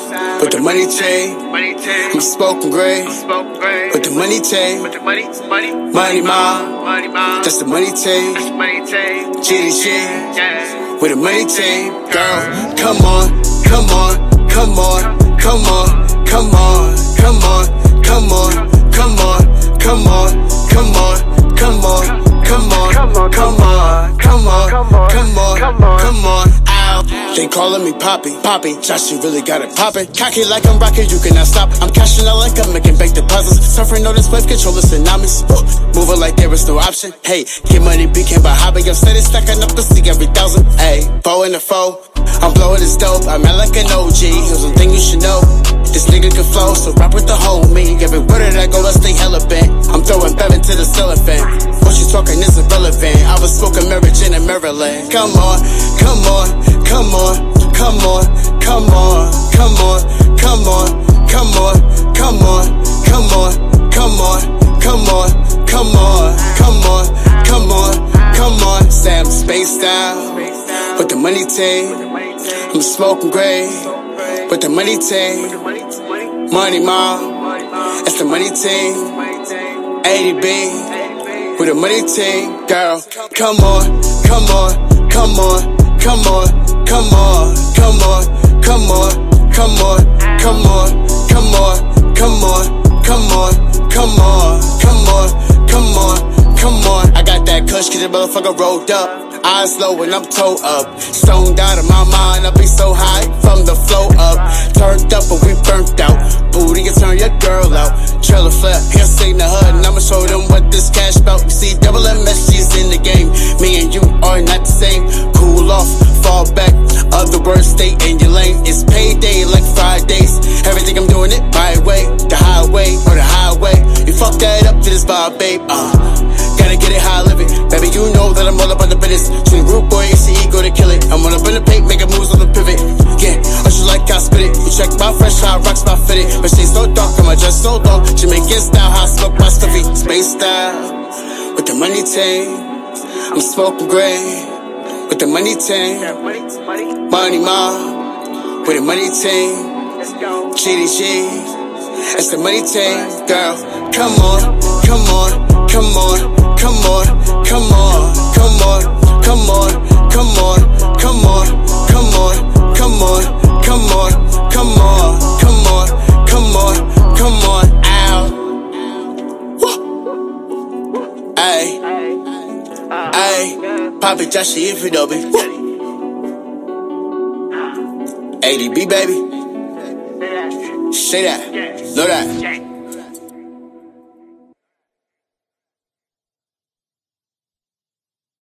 with the money chain. I'm smoking gray, with the money chain. Money mom, that's the money chain. GDG, with the money chain. Girl, come on, come on, come on, come on, come on, come on, come on, come on, come on, come on, come on, come on, come on, come on, come on, come on, ow. They calling me Poppy, Josh, you really got it poppin'. Cocky like I'm rockin', you cannot stop. I'm cashing out like I'm making bank deposits. Suffering all this wave control, the tsunamis. Moving like there is no option. Hey, get money became a hobby. I'm steady stacking up to see every thousand. Hey, foe in the foe, I'm blowing this dope. I'm out like an OG. Here's one thing you should know. This nigga can flow, so rap with the homie. Everywhere that I go, I stay hella bent. I'm throwing Bevan to the cellophane. What you talking is irrelevant. I was smoking marriage in Maryland. Come on, come on, come on, come on, come on, come on, come on, come on, come on, come on, come on, come on, come on, come on, come on, come on. Say I'm spaced out with the money team. I'm smoking gray with the money team. Money mom, that's the money team. 80B with the money team. Girl, come on, come on, come on, come on, come on, come on, come on, come on, come on, come on, come on, come on, come on, come on, come on, come on. I got that kush, get the motherfucker rolled up. Eyes low when I'm toe up. Stoned out of my mind, I be so high from the flow up. Turned up but we burnt out. Booty can turn your girl out. Trailer flip, he'll sing the hood and I'ma show them what this cash bout. You see double MS, she's in the game. Me and you are not the same. Cool off, fall back. Other words, stay in your lane. It's payday like Fridays. Everything I'm doing it my way. The highway or the highway. You fuck that up to this vibe, babe. Gotta get it how I live it. Baby, you know that I'm all about the business. Twin group boy, it's the ego to kill it. I'm on up in the paint, making moves on the pivot. Yeah, I just like I spit it. You check my fresh, how I rocks my fitted. But she's so dark, I'm dress so long. Jamaican style, how I smoke my stuffy. Space style, with the money team. I'm smoking gray, with the money team. Money mom, with the money team. GDG, that's the money team. Girl, come on, come on, come on. Come on, come on, come on, come on, come on, come on, come on, come on, come on, come on, come on, come on, come on, ow. Ay, ay, Poppy, Joshy, if you know me. 80B, baby. Say that, know that.